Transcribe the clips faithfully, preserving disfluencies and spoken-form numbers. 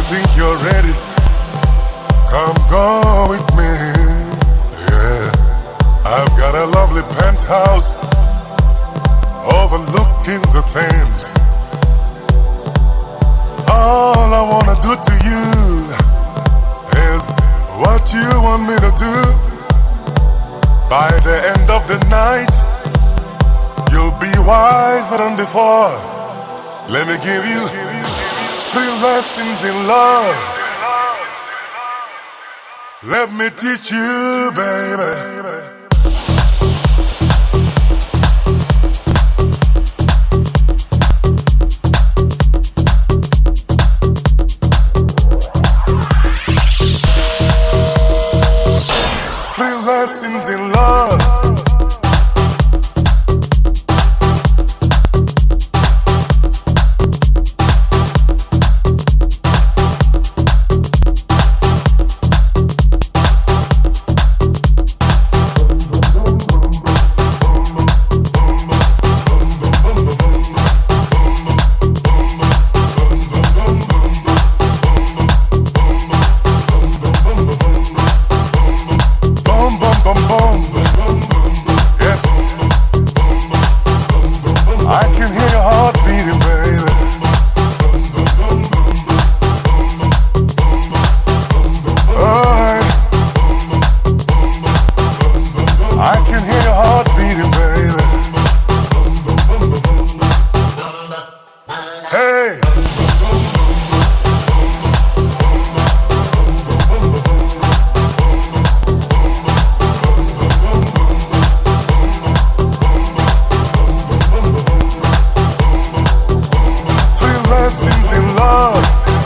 think you're ready, come go with me. Yeah, I've got a lovely penthouse overlooking the Thames. All I wanna do to you is what you want me to do. By the end of the night, you'll be wiser than before. Let me give you three lessons in love. Let me teach you, baby. Three lessons in love. Lessons in love.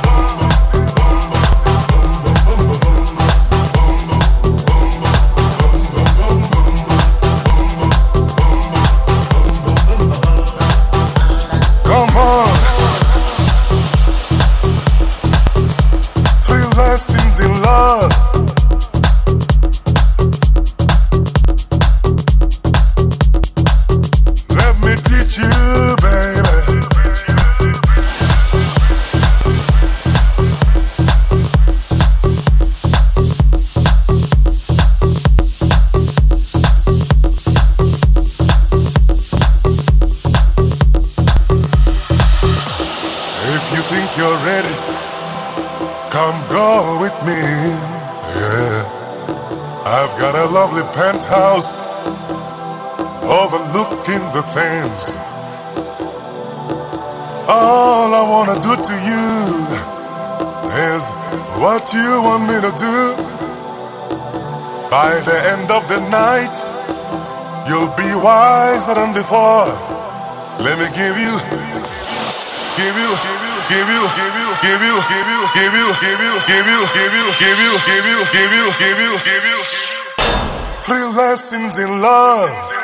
Come on. Three lessons in love. Let me teach you, baby. Think you're ready, come go with me. Yeah, I've got a lovely penthouse overlooking the Thames. All I wanna do to you is what you want me to do. By the end of the night, you'll be wiser than before. Let me give you, give you, give you. Give you, give you, give you, give you, give you, give you, give you, give you, give you, give you, give you, give you, give you, three lessons in love.